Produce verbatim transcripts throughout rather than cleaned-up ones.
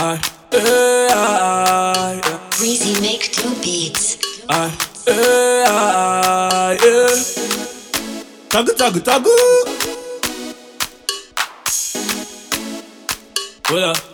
I, eh, I, yeah. Breezy make two beats. I, eh, I, yeah. Tagu, tagu, tagu. What up?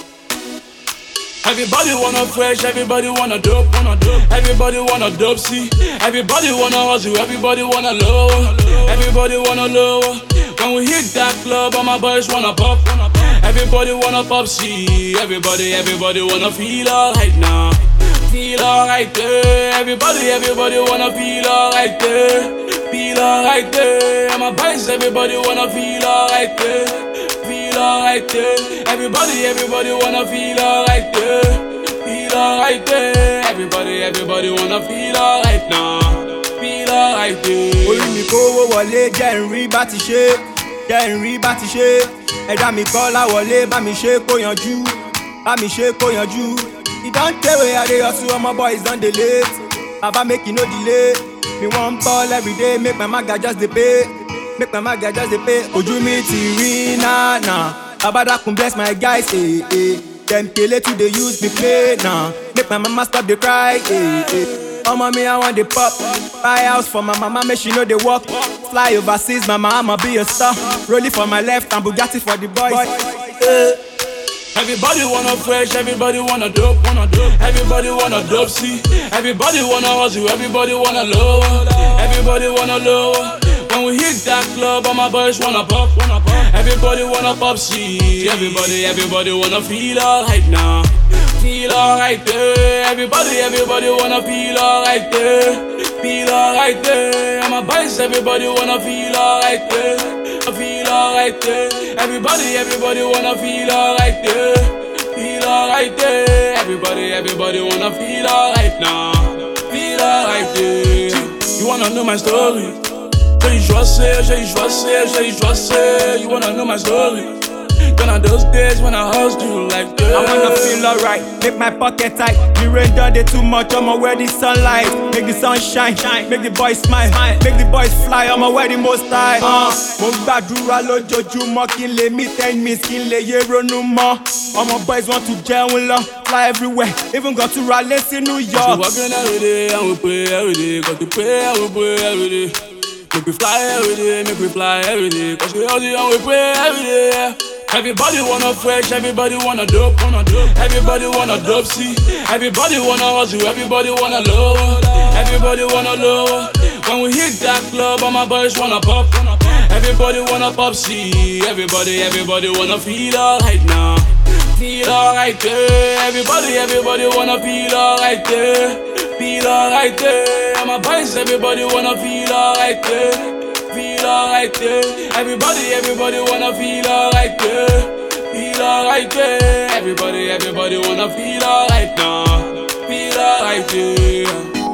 Everybody wanna fresh, everybody wanna dope, wanna dope. Everybody wanna dope, see. Everybody wanna hustle, everybody wanna lower. Everybody wanna lower. When we hit that club, all my boys wanna pop. Everybody wanna pop, see. Everybody, everybody wanna feel alright now. Feel alright there. Everybody, everybody wanna feel alright there. Feel alright there. All my boys, everybody wanna feel alright there. Feel alright there. Everybody, everybody wanna feel alright there. Feel alright there. Everybody, everybody wanna feel alright now. Feel alright there. Orí mi kówó wọlé jẹ́ n rí bá ti ṣe, jẹ́ n rí bá ti ṣe. Ẹ̀dá mi kọ́ láwọlé bá mi ṣe kó yanjú, bá mi ṣe kó yanjú. E don tey wey I dey hustle, all my boys don dey late. Baba make e no delay. Me wan ball everyday, make my maga just dey pay. Make my maga just dey pay. Ojú mi ti rí náà náà. Baba dákun bless my guys, eh eh. Dem kele too dey use me play now. Make my mama stop dey cry, eh eh. Omo me I want dey pop. Buy house for my mama, make she know dey work. Fly overseas, mama I'ma be a star. Rolling for my left and Bugatti for the boys. Eh. Everybody wanna fresh, everybody wanna dope, wanna dope. Everybody wanna dope, see. Everybody wanna hustle, everybody wanna lower. Everybody wanna lower. When we hit that club, all my boys wanna pop, wanna pop. Everybody wanna pop, see. Everybody, everybody wanna feel alright now. Feel alright there. Everybody, everybody wanna feel alright there. Feel alright there. All my boys, everybody wanna feel alright there. Feel alright there. Everybody, everybody wanna feel alright there. Feel alright there. Everybody, everybody wanna feel alright now. Feel alright there. You wanna know my story? J'ai choisi, j'ai choisi, j'ai choisi. You wanna know my story? Gonna those days when I hustled you like that. I wanna feel alright, make my pocket tight. The rain done dey too much, I'ma wear the sunlight. Make the sun shine, make the boys smile, make the boys fly, I'ma wear the most high. Uh, mo gbàdúrà lójoojúmọ́ kí n lè meet enemies, kí n lè yé ronú mọ́. All my boys want to jẹun lọ, fly everywhere, even go to rally sí New York. We working every day and we pray every day. Got to pray and we pray every day. Make we fly every day, make we fly every day. Cause we hustle and we pray every day. Everybody wanna fresh, everybody wanna dope, wanna dope. Everybody wanna dope, see. Everybody wanna hustle, everybody wanna lower. Everybody wanna lower. When we hit that club, all my boys wanna pop. Everybody wanna pop, see. Everybody, everybody wanna feel alright now. Feel alright there. Everybody, everybody wanna feel alright there. Feel alright there. All my boys, everybody wanna feel alright there. Feel alright there. Everybody, everybody wanna feel alright there. Feel alright there. Everybody, everybody wanna feel alright now. Feel alright there.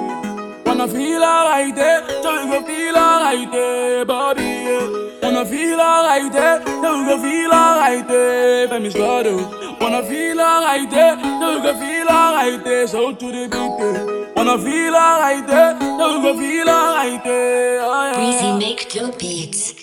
Wanna feel alright there. So we go feel alright there, Bobby. Yeah. Wanna feel alright there. So we go feel alright there. Femi Slaughter. Wanna feel alright there. So we go feel alright there. So to the beat there. Wanna feel alright there. So we go feel alright there. Oh, yeah. Breezy make two beats.